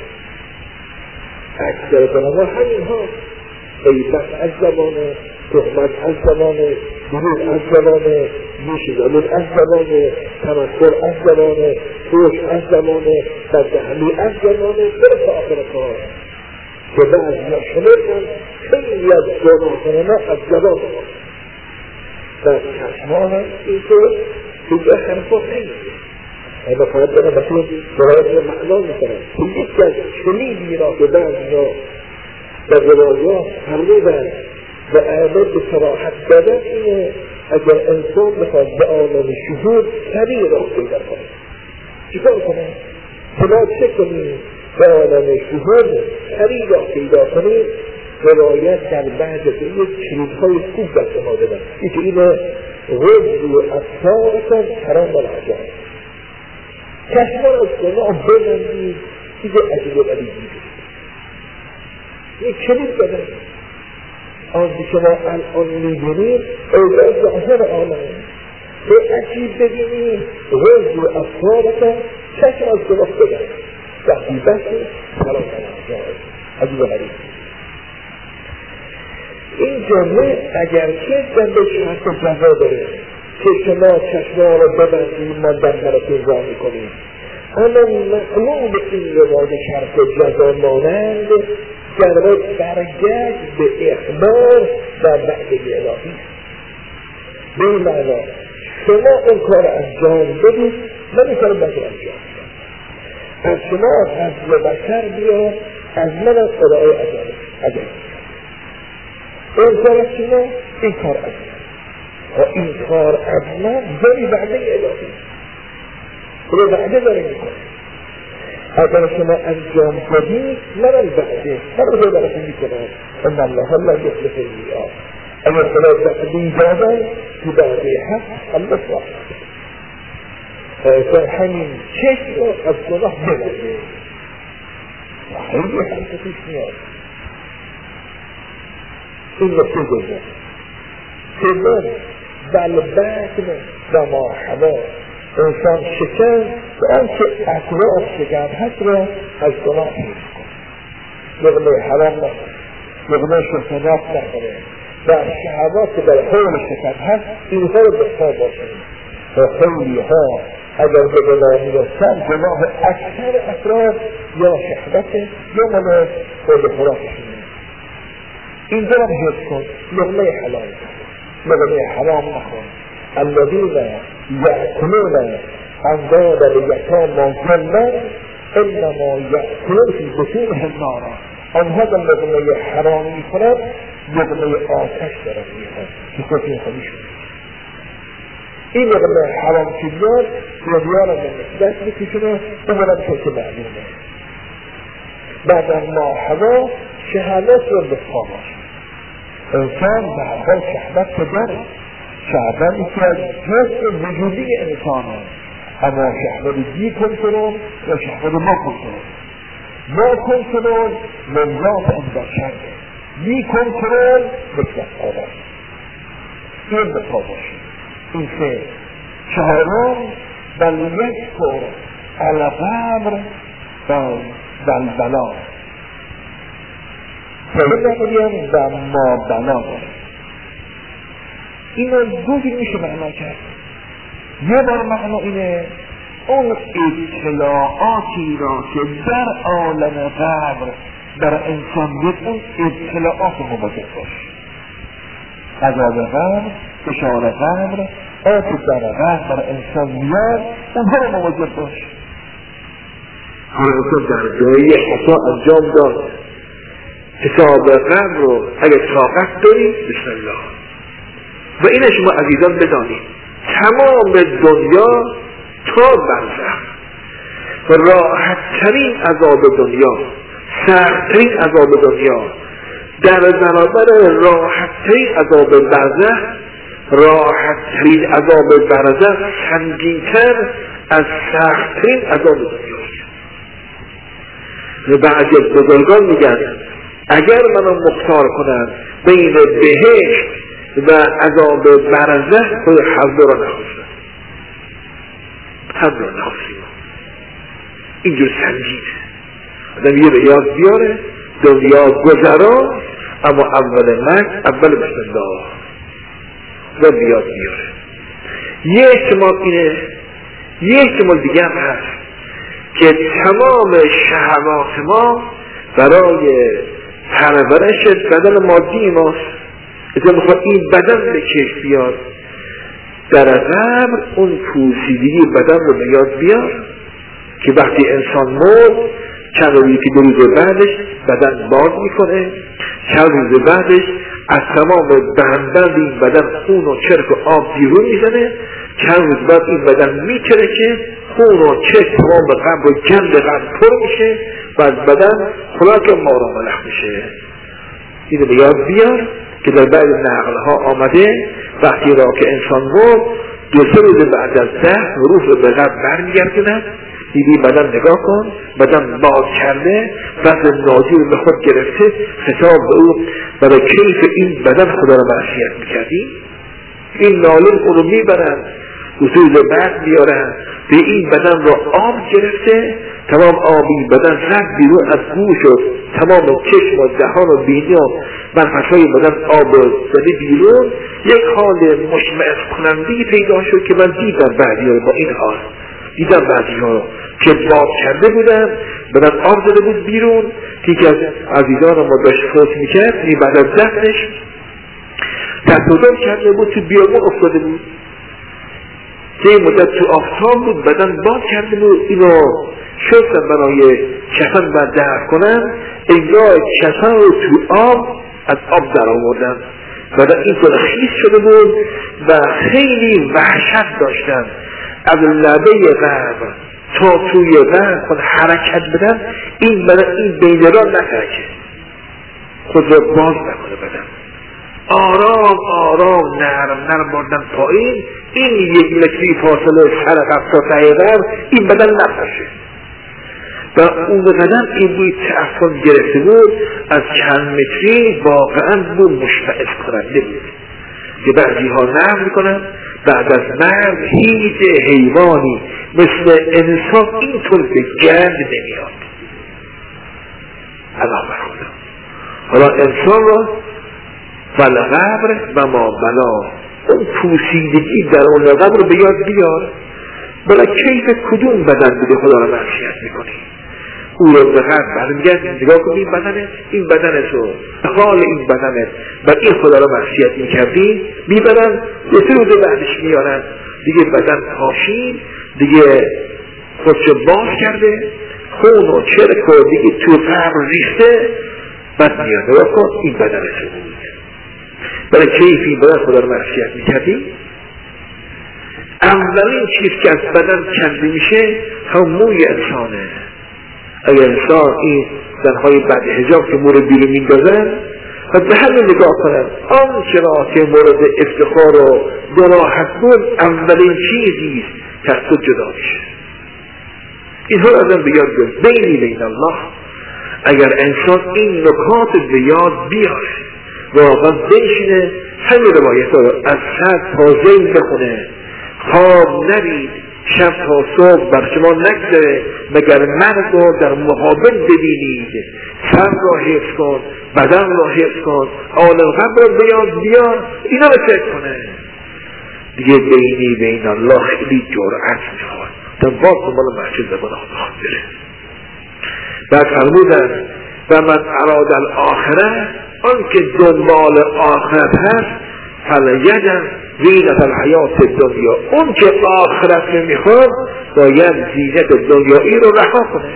اکثر گناه همین ها، غیبت از زمانه، تهمت از زمانه، دروغ از زمانه، نیش زمین از زمانه، تمسخر از زمانه، فحش از زمانه، بددهنی از زمانه، برس آخر کار که بعضی شمردن خیلی از گناه ما از زمان ما در چشما هم اینطور که حرفا خیلی اما فقط دارم بسید برایت معنا میکنم که یکی از شنیدی را که بعضی ها در روایات فرمودن و اعمال به صراحت دادن اینه اگر انسان بخواد به عالم شهود سریع را پیدا کنه چیکار کنه؟ شما چه کنید به عالم شهود سریع را پیدا کنید؟ روایت در بعض از این کلیدهای خوب دست ما دادن این که اینه غض و اطفارتان حرام و العجائب چشمان از گناه ببندید چیز عجیب و غریبی یک کلید بدن آنچه شما الان میبینید اوضاع ظاهر عالم به عجیب ببینید غض و اطفارتان چشم از گناه بدن وقتی بسید حرام و العجائب عجیب و غریب. این جمله اگرچه جنبه شرط و جزا داره که شما چشما را ببندید ما در براتون را میکنیم، اما معلوم این رواد شرط و جزا مانند در باید برگشت به اخبار در وعده الهی. به این معنا شما اون کار انجام بدید من این کار باید انجام از شما از بشر بیا از من از خدای عجب این کار از شما این کار از من و این کار از من داری وعده الهی رو وعده داره میکنه اگر شما انجام بدید من الوعده من رو براتون میکنم ان الله لا یخلف المیعاد اگر خدا وعده دادن تو وعده هست الله صادق در همین چشم رو از گناه ببنده خیلی حرکتش میاد این نکته گذار که من بلبتن و ما حوا انسان شکن و آنچه اطراف شکن هست را از گناه حفظ کن لغمه حرام نکنه لغمه شکنات نکنه و شهوات که در حول شکن هست اینها رو بخواه باشنید و خیلی ها اگر به غلامی رستن گناه اکثر افراد یا شهوت یا مال خود خوراکشون. اینجا رو حفظ کن، لقمه حلال لقمه حرام نخون. الذین یأکلون اموال الیتامی ظلما انما یأکلون فی بطونهم نارا. آنها که لقمه حرام میخورند لقمه آتش دارد میخورد که کسی خودشون. این لقمه حرام که بیاد دنیا را به نسبت میکشونه اولا که معلومه. بعد از ما هوا شهادت رو به خواهش انسان به هر حال شهوت که داره. شهوت یکی از جزء وجودی انسان هست، اما شهوت بی کنترل و شهوت ما کنترل. ما کنترل منظات انداشتن، بی کنترل مثل آدم. این به خواهش این سه چهارم بل یکفر الغبر بل بلا فیل نقلیم و ما بلا داره. این از دو جور میشه معنا کرد. یه بار معنا اینه اون اطلاعاتی را که در عالم غبر در انسان بود اون اطلاعات مواجه باش. عذاب غبر، فشار غبر، آتش در غبر در انسان میاد اونها رو مواجه باش. هر انسان در جایی خطا انجام داد. حساب غبر رو اگر طاقت دارید بسم الله. و اینه شما عزیزان بدانید تمام دنیا تا برزخ و راحت ترین عذاب دنیا، سخت ترین عذاب دنیا در برابر راحت ترین عذاب برزخ، راحت ترین عذاب برزخ سنگین‌تر از سخت ترین عذاب دنیاست. و بعضی از بزرگان میگن اگر منو مختار کنن بین بهشت و عذاب برزخ خود هر دو را نخواستن، هر دو را نخواستیم. اینجور سنجید آدم یه به یاد بیاره دنیا گذرا، اما اول مرگ اول بسم الله و بیاد بیاره. یه احتمال اینه، یه احتمال دیگه هم هست که تمام شهوات ما برای پرورش بدن مادی ماست. اذا میخواد این بدن به چشم بیاد در غبر اون پوسیدگی بدن رو به یاد بیاد که وقتی انسان مرد چند روزی که دو روز بعدش بدن باز میکنه، چند روز بعدش از تمام بندبند این بدن خون و چرک و آب بیرون میزنه، چند روز بعد این بدن میترکه، خون و چرک تمام به قبر و گند قبر پر میشه و از بدن خلاک مارا ملخ میشه. اینو به یاد بیار که در بعض نقلها آمده وقتی را که انسان مرد دو سه روز بعد از ده روح رو به قبر برمیگردند، دیدی بدن نگاه کن، بدن باز کرده، وزن نازی رو به خود گرفته، خطاب به او برای کیف این بدن خدا رو معصیت میکردی. این نالون اون رو میبرن روز بعد بیارن به این بدن رو آب گرفته، تمام آبی بدن رد بیرون از گوش و تمام چشم و دهان و بینی و منفذهای بدن آب زده بیرون. یک حال مشمئز کنندی پیدا شد که من دیدم بعدی ها با این حال دیدم بعدی ها که باز کرده بودن، بدن آب زده بود بیرون که یکی از عزیزان ما داشت فوت میکرد، این بعد از دفنش دست و دم کرده بود، تو بیابون افتاده بود، یه مدت تو آفتاب بود، بدن باز کرده بود، اینو شستن برای کفن و دفن کنن، انگار کفن رو تو آب از آب در آوردن و در این طور خیس شده بود و خیلی وحشت داشتن از لبه غرب تا توی غرب خود حرکت بدن، این بدن این بین را نترکه، خود را باز نکنه بدن، آرام آرام نرم نرم بردن پایین، این یک متری فاصله سر قبطا تایقر این بدن نفرشه و اون بدن این بوی تعفن گرفته بود از چند متری، واقعا بود مشتعف کننده بود که بعضی ها نرم میکنن بعد از مرگ هیچ حیوانی مثل انسان اینطور به گرد نمیاد. الله برخودا حالا انسان را فالغبر و ما بلا اون پوسیدگی در اون قبر رو به یاد بیار. بلا کیف کدوم بدن بوده خدا رو معصیت میکنی؟ او رو به قبر برمیگرد نگاه کنی این بدنه، این بدنه تو حال این بدنه بر این خدا رو معصیت میکردی، میبرن یه سه روز بعدش میارن دیگه بدن پاشید، دیگه خودشو باز کرده، خون و چرک و دیگه تو قبر ریخته، بعد میاد نگاه کن این بدنه تو بود. برای کیف این بدن خدا رو معصیت میکردی؟ اولین چیز که از بدن کنده میشه هم موی انسانه. اگر انسان این زنهای بعد حجاب که مورد بیرون میندازن و به همین نگاه کنن آنچه را که مورد افتخار و دراحت بود اولین چیزی که از خود جدا میشه. اینها را ازم به یاد بیاد. بینی بین الله اگر انسان این نکات به یاد بیاره واقعا بنشینه همین روایت رو از صد تا زین بخونه، خواب نرید، شب تا صبح بر شما نگذره مگر مرگ رو در مقابل ببینید، سر را حفظ کن، بدن را حفظ کن، عالم قبر را بیاد بیار، اینا رو فکر کنه دیگه. بینی بین الله خیلی جرأت میخواد تا باز دنبال مسجد زبان خواهد بره. بعد فرمودن و من اراد الاخره، آن که دنبال آخرت هست فلیجن زینت الحیات دنیا، اون که آخرت نمیخواد باید زینت دنیایی رو رها کنه.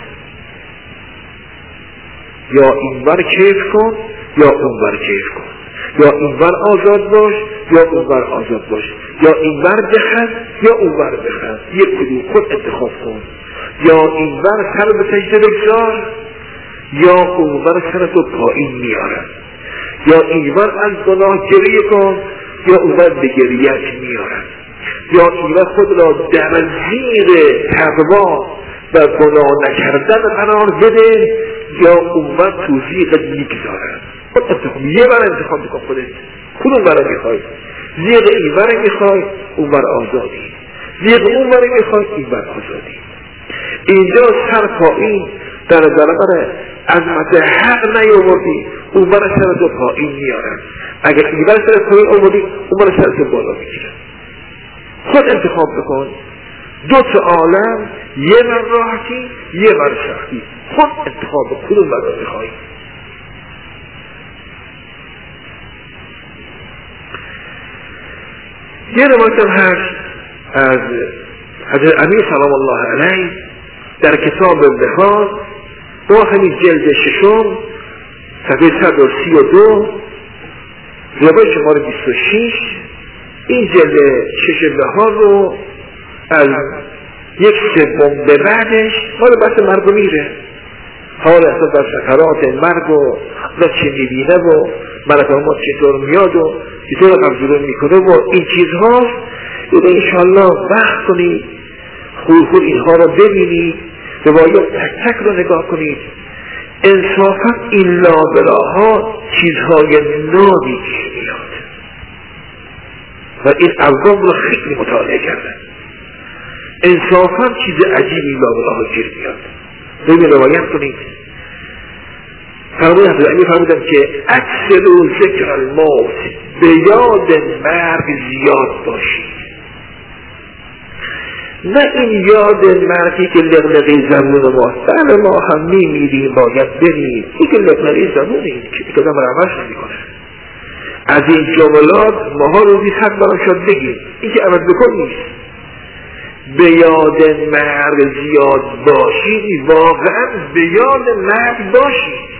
یا اینور کیف کن یا اونور کیف کن، یا اینور آزاد باش یا اونور آزاد باش، یا اینور بخند یا اونور بخند، یک کدوم خود انتخاب کن. یا اینور سر به سجده بگذار یا اونور سر تو پایین میارن، یا اینور از گناه گریه کن یا اونور به گریهش میارن، یا اینور خود را در زیر تقوا و گناه نکردن قرار بده یا اونور توزیقت میگذارن. یه بر انتخاب بکن خودت کدوم برای میخوای، زیغ این برای میخوای اونور آزادی، زیغ اون برای میخوای این بر آزادی. اینجا سر پایین در برابر عظمت حق نیاوردی اون برای سر تو پایین میارن، اگر این برای سر پایین آوردی اون برای سر تو بالا میگیرن. خود انتخاب بکن، دو تا عالم، یه بر راحتی یه بر سختی، خود انتخاب بکن کدوم برای میخوای. یه روایت هم هست از حضرت امیر سلام الله علیه در کتاب بهار با همین جلد ششم صفحه صد و سی و دو روایت شماره بیست و شش، این جلد شش بهار رو از یک سوم به بعدش حال بحث مرگ میره، حال اصلا در سکرات مرگ و و چه میبینه و ملک الموت چطور میاد و چطور قبضون میکنه و این چیزها. یعنی انشاءالله وقت کنید خوب خوب اینها رو ببینید، روایات تک تک رو نگاه کنید. انصافا این لابلاها چیزهای نابی گیر میاد و این عوام رو خیلی مطالعه کردن. انصافا چیز عجیبی لابلاها گیر میاد. ببین روایت کنید. فرمودن حضرت علی فرمودن که اکثر و ذکر الموت، به یاد مرگ زیاد باشید. نه این یاد مرگی که لغلقی زمون ماست، بله ما هم میمیریم باید بریم، این که لغلقی زمونیم که کدام روش نمی کنه. از این جملات ماها روزی حق برام شد بگیم، این که عوض بکن نیست. به یاد مرگ زیاد باشید، واقعا به یاد مرگ باشید.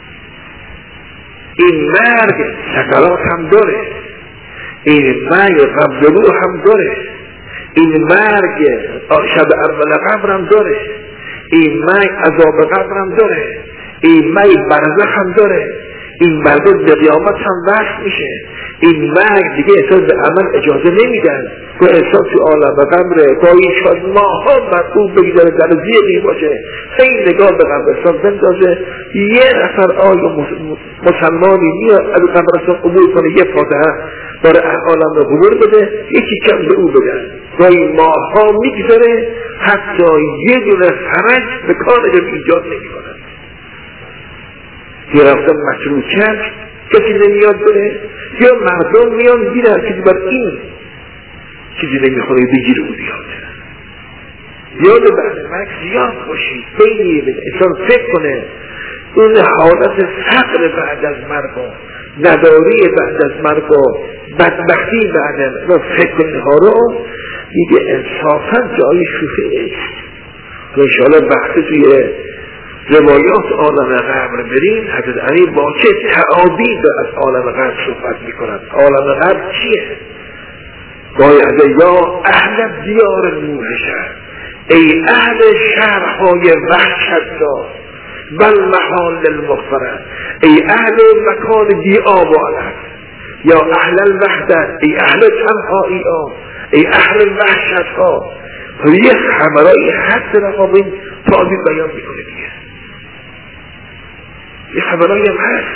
این مرگ سکرات هم داره، این مرگ قبضلو هم داره، این مرگ شب اول قبر هم داره، این مرگ عذاب قبر هم داره، این مرگ برزخ هم داره، این مرگ به قیامت هم وقت میشه. این مرگ دیگه احساس به عمل اجازه نمیدن که احساس تو عالم قبره گاهی شاید ماها مرکوب بگذاره در زیقی باشه، خیلی نگاه به قبرستان بندازه، یه نفر آیا مسلمانی میاد از قبرستان قبول کنه یه فاتحه داره عالم رو قبول بده، یکی کم به او بدن. گاهی ماها میگذاره حتی یه دونه فرج به کار ایجاد نمی کنن. یه رفتن مشروع کرد کسی نمیاد بره، یا مردم میان گیرن کسی بر این چیزی نمیخوره بگیر او بیاد. یاد بعد مرگ زیاد باشید، بینید انسان فکر کنه این حالت فقر بعد از مرگ، نداری بعد از مرگ، بدبختی بعد از مرگ، فکر کنه ها رو دیگه انصافا جای شوخی نیست. انشاءالله بحث توی روایات عالم قبر بریم، حضرت علی با چه تعابیر از عالم قبر صحبت میکنند. عالم قبر چیه؟ باید یا اهل دیار موحشه، ای اهل شهرهای وحشت دار بل محال المغفره، ای اهل مکان بی آبادت، یا اهل الوحدت، ای اهل تنهایی ها، ای اهل وحشت ها. یک خبرهای حد رقابین تعبیر بیان میکنه دیگه. یک خبرهای هم هست.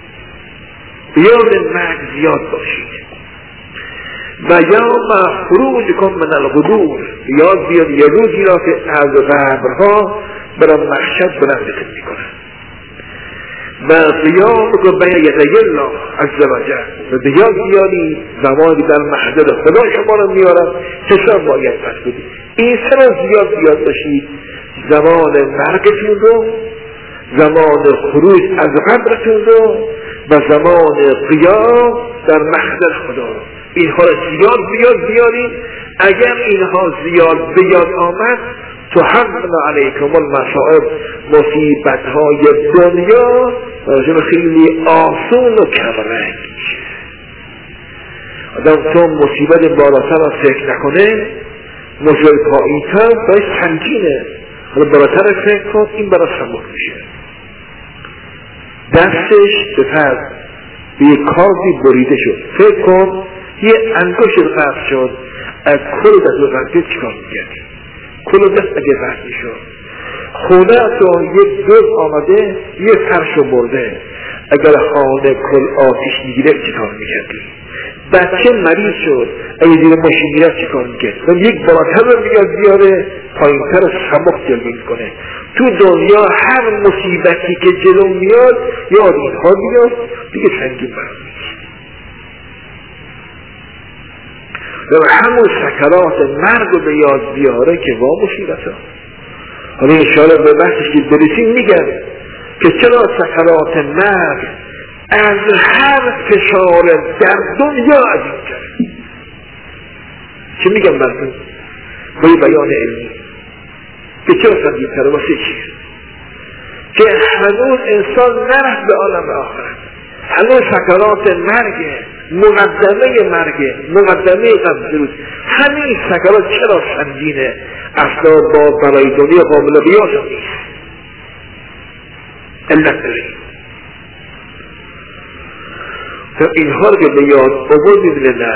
بیاد مرگ زیاد باشید. و یوم خروجکم من القبور، یاد بیاد یه روزی را که از قبرها برای محشر بلندتون میکنه. و قیامکم بین یدی الله عز و جل، و بیاد بیادی زمانی در محضر خدا شما رو میارم چشم باید پس بدید. این سر زیاد بیاد باشید، زمان مرگتون رو، زمان خروج از قبرتون رو، و زمان قیام در محضر خدا رو. اینها رو زیاد بیاد بیارید. اگر اینها زیاد بیاد آمد تحمل علیکم المصائب، مصیبت های دنیا راجب خیلی آسون و کمرنگ میشه. آدم چون مصیبت بالاتر را فکر نکنه، مصیبت پایین‌تر باید سنگینه، حالا بالاتر فکر کن، این برای سبک میشه. دستش به فرد به یک کاردی بریده شد، فکر کن یه انگشت قطع شد، از کل دست و قطعه چیکار میکرد؟ کل دست اگه قطع میشد، خونه تو یک دوز آمده یه سرشو برده، اگر خانه کل آتیش میگیره چیکار میکردی؟ بچه مریض شد، اگه زیر ماشین گیرد چیکار میکرد؟ و یک بالاتر رو میگرد بیاره، پایینتر سبک جلوه میکنه. تو دنیا هر مصیبتی که جلو میاد یاد اینها میاد دیگه سنگین برمیشه. و همون سکرات مرگ رو به یاد بیاره که وا مصیبت ها. حالا انشاءالله به بحثش که برسیم میگم که چرا سکرات مرگ از هر فشار در دنیا عظیم کرد. چه میگم براتون با یه بیان علمی که چرا سنگین کرده واسه چیه؟ که هنوز انسان نرفت به عالم آخرت، هنوز سکرات مرگه، مقدمه مرگه، مقدمه قبل روز. همین سکرات چرا سنگینه؟ اصلا با برای دنیا قابل بیاز نیست. علت داریم تا اینها رو که به یاد آورد میبینه نه،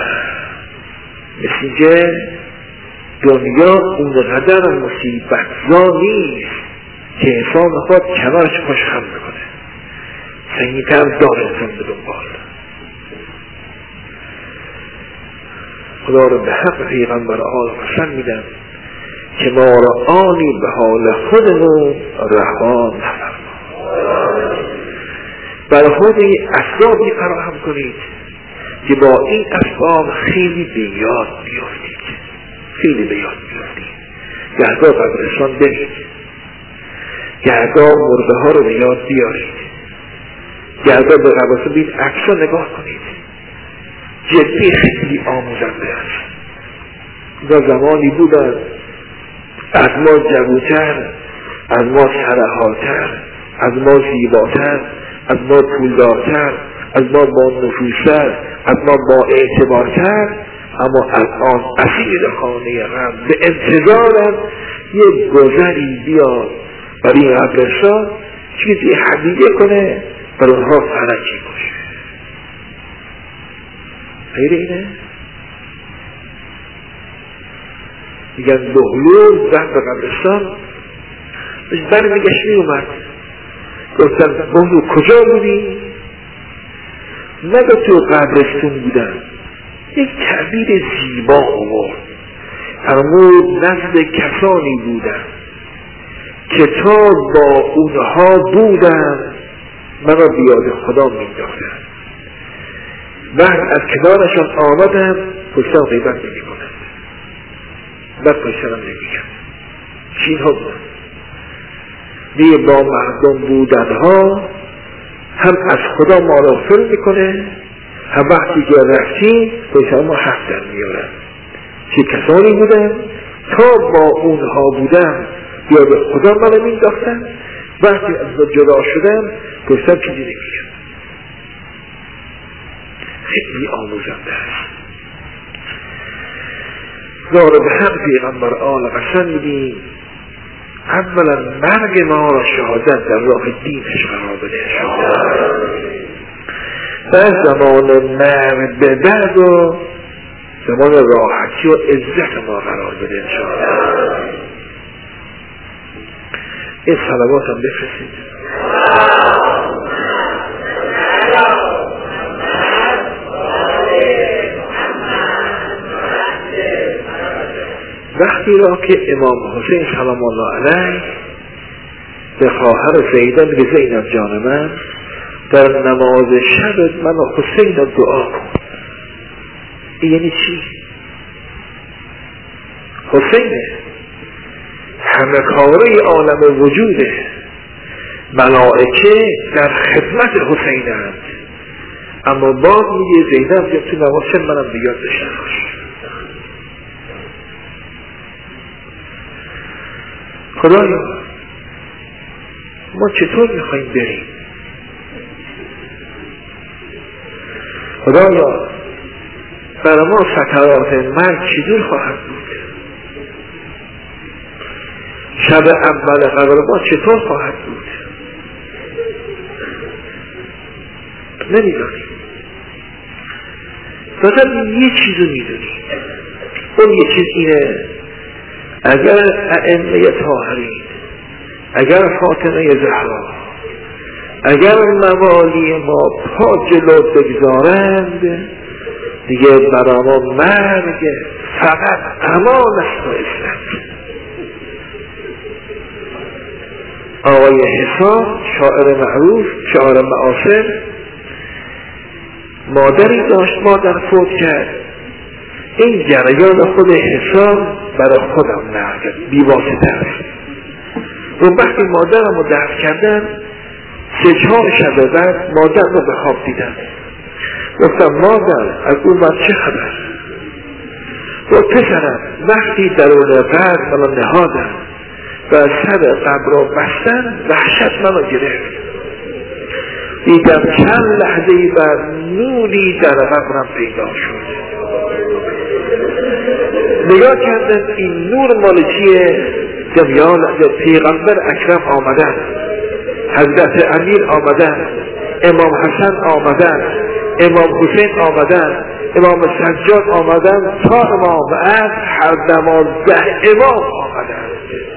مثل دنیا اونقدر مصیبت زا نیست که انسان خود کنارش پاش خم بکنه، سنگین‌تر دار انسان به دنبال. خدا رو به حق پیغمبر آل قسم میدم که ما را آنی به حال خودمون رها نفرما. برای خود اسبابی فراهم کنید که با این اسباب خیلی به یاد بیافتید، خیلی به یاد بیافتید. گهگاه قبرستان برید، گهگاه مرده ها رو به یاد بیارید، گهگاه به قبرستان بید عکس‌ها نگاه کنید. جدی خیلی آموزنده است. و زمانی بودن از ما جوان‌تر، از ما سرحال‌تر، از ما زیباتر، از ما پولدارتر، از ما با نفوذتر، از ما با اعتبارتر، اما الان اسیر خانه غم به انتظارم یک گذری بیاد برای این قبرستان چیزی هدیه کنه بر اونها فرجی باشه. غیر اینه؟ میگن بهلول زن به قبرستان برمیگشت می اومد، گفتن بهلول کجا بودی؟ نگه تو قبرستون بودن. یک تعبیر زیبا آورد، فرمود نزد کسانی بودن که تا با اونها بودن من را بیاد خدا می‌انداختن. بعد از کنارشان آمدم پشتم غیبت نمی کنم، بعد پشتم نمیگم. چین ها بودن دیگه با مردم بودنها هم از خدا ما را فیلم میکنه، هم وقتی که رفتیم پشتم ما حق در میارن. چه کسانی بودن تا با اونها بودن یا به خدا منو مینداختن، وقتی از جدا شدم پشتم چیزی نمیگم. خیلی آموزنده است. داره به هم پیغمبر آل قسم میدیم اولا مرگ ما را شهادت در راه دینش قرار بده و زمان مرگ به بعد و زمان راحتی و عزت ما قرار بده انشاءالله. این صلوات هم بفرستید. وقتی را که امام حسین سلام الله علیه به خواهر زیدن به زینب جان من در نماز شب من و حسین را دعا کن. این یعنی چی؟ حسینه همه کاره عالم وجوده، ملائکه در خدمت حسینند، اما باز میگه زینب جان تو نماز شب منم بیاد داشته باش. خدایا ما چطور میخواییم بریم؟ خدایا برای ما سکرات مرگ چجور خواهد بود؟ شب اول قبر ما چطور خواهد بود؟ نمیدونیم. فقط یه چیزو میدونیم، اون یه چیز اینه اگر ائمه طاهرین، اگر فاطمه زهرا، اگر موالی ما پا جلو بگذارند دیگه برای ما مرگ فقط امان است و اسلام. آقای حسام شاعر معروف، شاعر معاصر، مادری داشت، مادر فوت کرد. این جریان خود حسام برای خودم نرگد بیواسطه است. و وقتی مادرم رو دفن کردن سه چهار شب بعد مادر رو به خواب دیدن. گفتم مادر از اون بعد چه خبر؟ و پسرم وقتی درون قبر منو نهادن و سر قبر رو بستن وحشت منو گرفت. دیدم چند لحظه بعد نوری در قبرم پیدا شد. نگاه کردن این نور مال چیه؟ جمیان پیغمبر اکرم آمدن، حضرت امیر آمدن، امام حسن آمدن، امام حسین آمدن، امام سجاد آمدن، تا امام عصر هر دوازده امام آمدن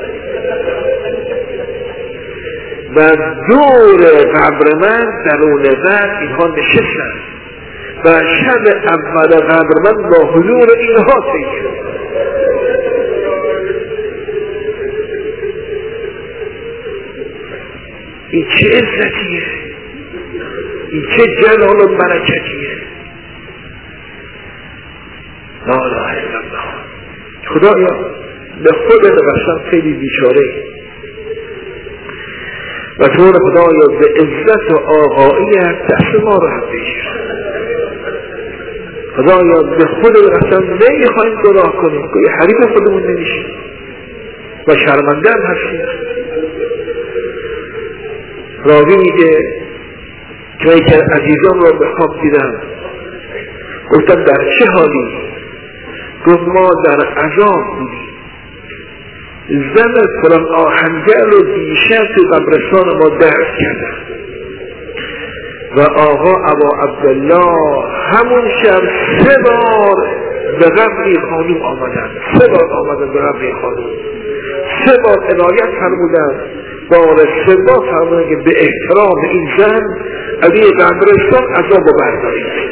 و دور قبر من درون قبر اینها نشستن و شب اول قبر من با حضور اینها سید. این چه عزتیه، این چه جلال و برکتیه. لا اله الا الله. خدایا به خودت قسم خیلی بیچاره و طور خدایا به عزت و آقاییت دست ما رو هم بگیر. خدایا به خودت قسم نمیخوایم گناه کنیم که حریف خودمون نمیشیم و شرمنده هم هستیم. راوی میگه که ای که عزیزان را به خواب دیدم، گفتم در چه حالی؟ گفت ما در عذاب بودیم، زن فلان آهنگر رو دیشب تو قبرستان ما درد کردن و آقا ابا عبدالله همون شب سه بار به قبر خانوم آمدن، سه بار آمدن به قبر خانوم، سه بار عنایت فرمودن، بار سه بار فرمودن که به احترام این زن علی قبرستان عذاب رو بردارید.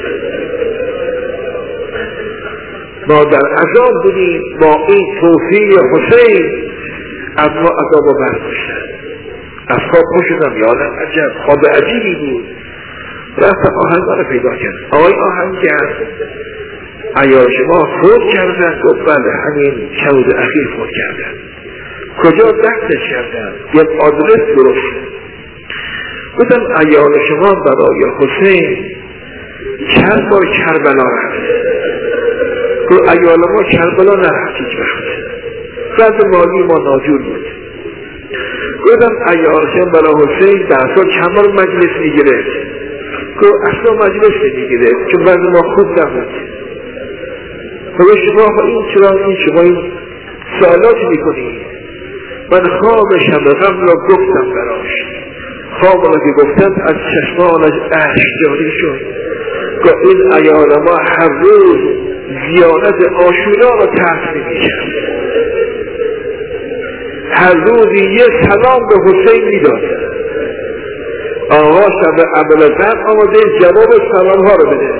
ما در عذاب بودیم، با این توفیق حسین از ما عذاب رو برداشتن. از خواب پا شدم، یادم عجب خواب عجیبی بود. رفتم آهنگا رو پیدا کرد. آقای آهنگر عیال شما فوت کردن؟ گفت بله همین چند اخیر فوت کردن. کجا دستش کردن؟ یک آدرس درست. گفتم عیال شما برای حسین چند بار کربلا رفت؟ گفت عیال ما کربلا نرفت هیچ وقت، بعد مالی ما ناجور بود. گفتم عیال شما برای حسین در سال چند بار مجلس میگرفت؟ گفت اصلا مجلس نمیگرفت چون بعد ما خوب نبود. خب شما این چرا این شما این سوالات میکنید؟ من خواب شب غم را گفتم براش، خواب را که گفتم از چشمانش اشک جاری شد. گفت این عیال ما هر روز زیارت عاشورا را تحت میکرد، هر روز یه سلام به حسین میداد. آقا شب اول قدر آماده جواب سلام ها رو بده.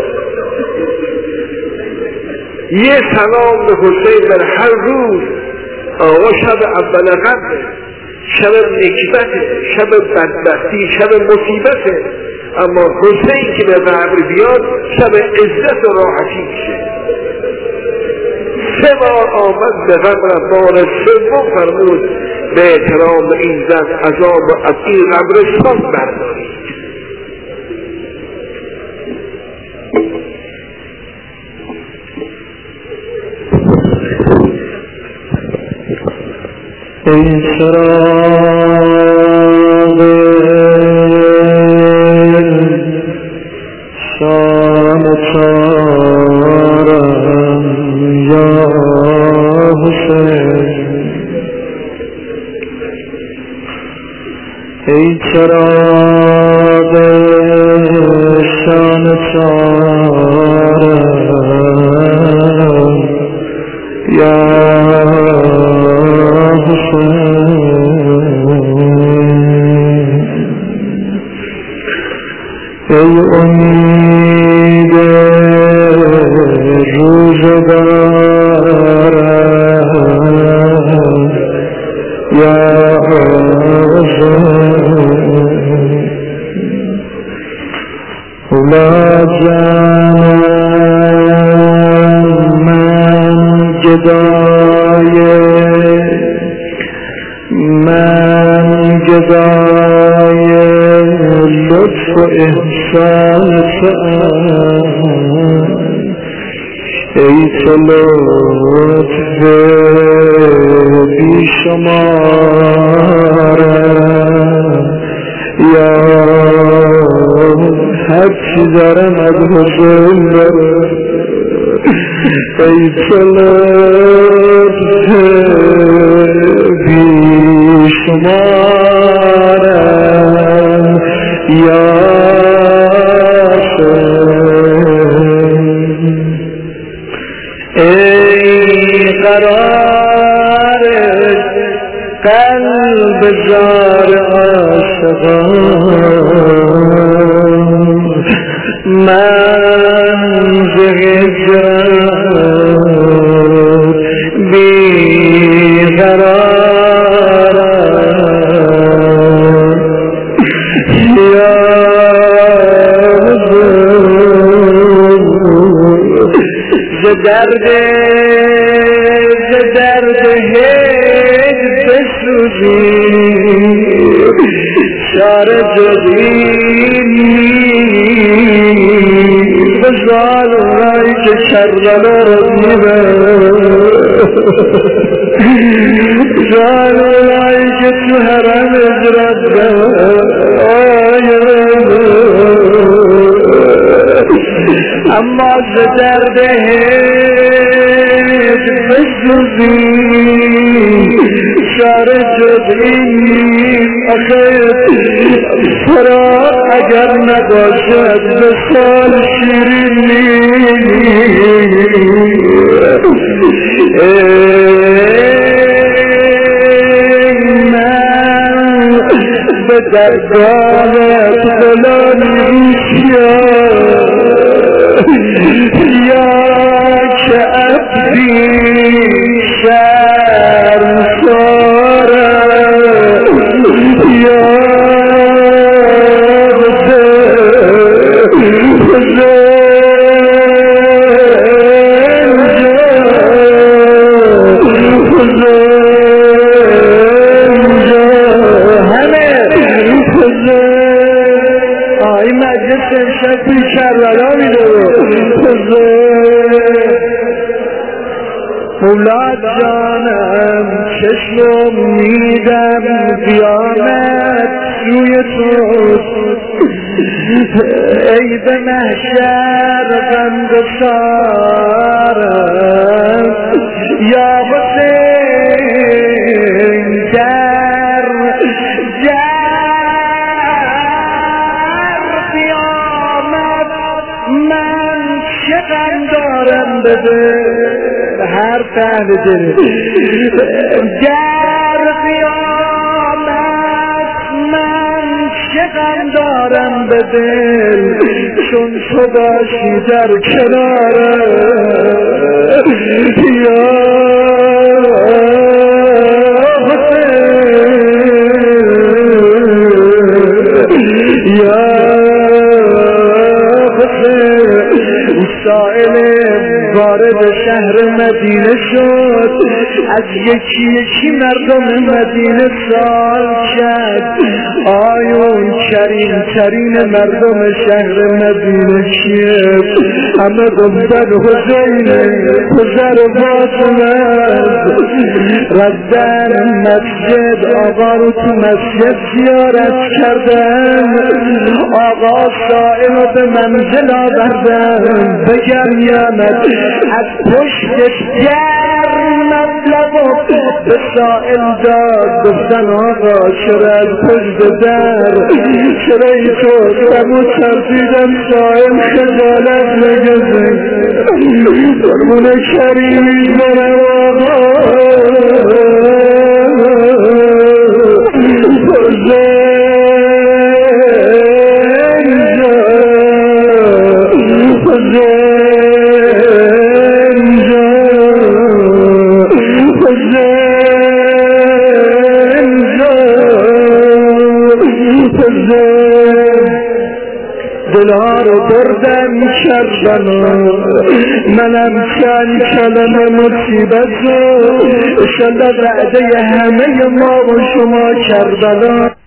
یه سلام به حسین در هر روز. آقا شب اول قدر، شب نکبت، شب بدبختی، شب مصیبت، اما حسین که به قبر بیاد شب عزت و راحتی میشه. سه بار آمد به قبر، بار سوم فرمود به احترام این زن عذاب و از این قبرستان بردارید. ای چراغ شام چارم یا حسین، ای چراغ شام چارم یا ای امید روزگارم یا اولا جانم من گدای من گدای لطف و احسان سعی، ای تو لطف بی شمارم یا هر چی دارم از حسین دارم. ای تو لطف بی شمارم یا ای قرار قلب زار عاشقان، من ز هجرت بیقرارم یا ز درد ز درد هجر بسوزی شار جدید بزال رای که کربلا رو زال رای که تو حرم اجرد اما ز درد هجر بسوزی شار جدید آخر فرا اگر نباشد به سال شیرینی. ای من به درگاهت فلانی یا که عبدی شرمسارم یا اولاد جانم چشم میدم قیامت روی تو ای به محشر غمگسارم یا حسین در در قیامت من چه غم دارم بده هر تن دل در قیامت من چه غم دارم به دل چون تو باشی در کنارم یا حسین یا حسین سائل وارد شهر مدینه شد از یکی یکی مردم مدینه سوال کرد آیون کریم ترین مردم شهر مدینه کیه؟ همه گفتن حسین پسر فاطمه. رفتن مسجد آقا رو تو مسجد زیارت کردن آقا سائل رو به منزل آوردن بگم یامد از پشت در مطلب به سائل داد گفتن آقا چرا از پشت در چرا ای تو سمو ترسیدم سائل خجالت نگذه فرمون کریمی برم آقا دلار بردن کردن منم چند کلمه مصیبت رو اشالله بعده همه ما و شما کردن